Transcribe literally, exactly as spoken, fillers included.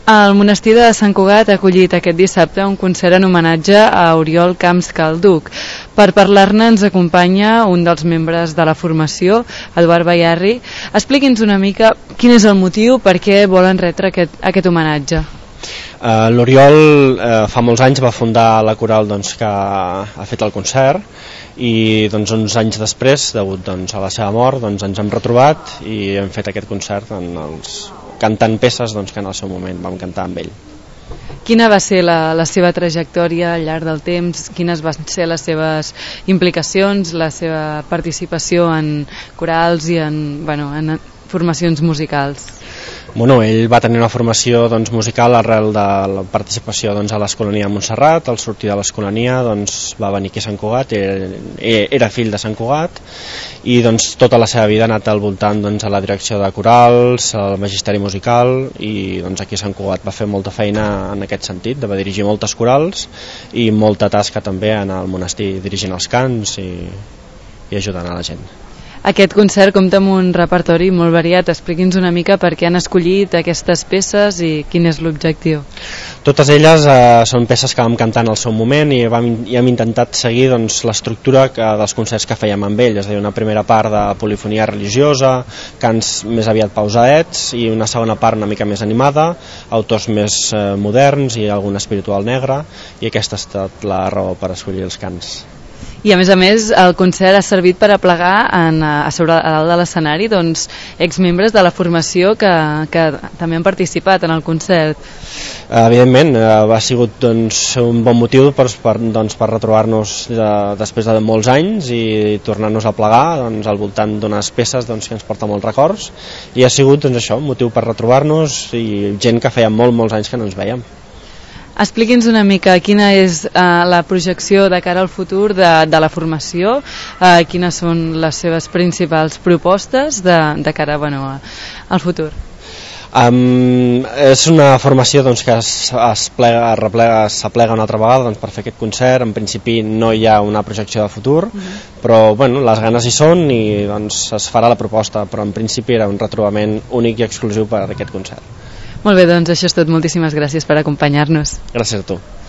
El monestir de Sant Cugat ha acollit aquest dissabte un concert en homenatge a Oriol Camps Calduc. Per parlar-ne ens acompanya un dels membres de la formació, Eduard Bayarri. Expliqui'ns una mica quin és el motiu, per què volen retre aquest, aquest homenatge. Uh, L'Oriol uh, fa molts anys va fundar la coral doncs, que ha fet el concert i doncs, uns anys després, degut doncs, a la seva mort, doncs, ens hem retrobat i hem fet aquest concert en els, cantant peces doncs, que en el seu moment vam cantar amb ell. Quina va ser la, la seva trajectòria al llarg del temps? Quines van ser les seves implicacions, la seva participació en corals i en, bueno, en formacions musicals? Bueno, ell va tenir una formació doncs, musical arrel de la participació doncs, a l'Escolania de Montserrat. Al sortir de l'Escolania doncs, va venir aquí a Sant Cugat, era, era fill de Sant Cugat i doncs, tota la seva vida ha anat al voltant doncs, a la direcció de corals, al magisteri musical i doncs, aquí a Sant Cugat va fer molta feina en aquest sentit, va dirigir moltes corals i molta tasca també en el monestir dirigint els cants i, i ajudant a la gent. Aquest concert compta amb un repertori molt variat. Expliqui'ns una mica per què han escollit aquestes peces i quin és l'objectiu. Totes elles eh, són peces que vam cantar en el seu moment i, vam, i hem intentat seguir doncs, l'estructura dels concerts que fèiem amb ell, és a dir, una primera part de polifonia religiosa, cants més aviat pausadets i una segona part una mica més animada, autors més eh, moderns i algun espiritual negre, i aquesta ha estat la raó per escollir els cants. I a més a més el concert ha servit per aplegar en, a sobre a dalt de l'escenari doncs, exmembres de la formació que, que també han participat en el concert. Evidentment, ha sigut doncs, un bon motiu per, per, doncs, per retrobar-nos de, després de molts anys i tornar-nos a plegar doncs, al voltant d'unes peces doncs, que ens porta molts records, i ha sigut doncs, això, un motiu per retrobar-nos i gent que feia molt, molts anys que no ens vèiem. Expliqui'ns una mica quina és uh, la projecció de cara al futur de, de la formació, uh, quines són les seves principals propostes de, de cara bueno, a, al futur. Um, és una formació doncs, que es, es plega, replega, s'aplega una altra vegada doncs, per fer aquest concert. En principi no hi ha una projecció de futur, uh-huh. però bueno, les ganes hi són i doncs, es farà la proposta, però en principi era un retrobament únic i exclusiu per a aquest concert. Molt bé, doncs això és tot. Moltíssimes gràcies per acompanyar-nos. Gràcies a tu.